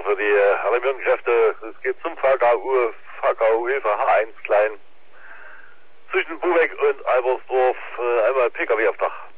für die Alarmierungsgeschäfte. Es geht zum VKU Hilfe H1 Klein. Zwischen Bubeck und Albersdorf einmal PKW auf Dach.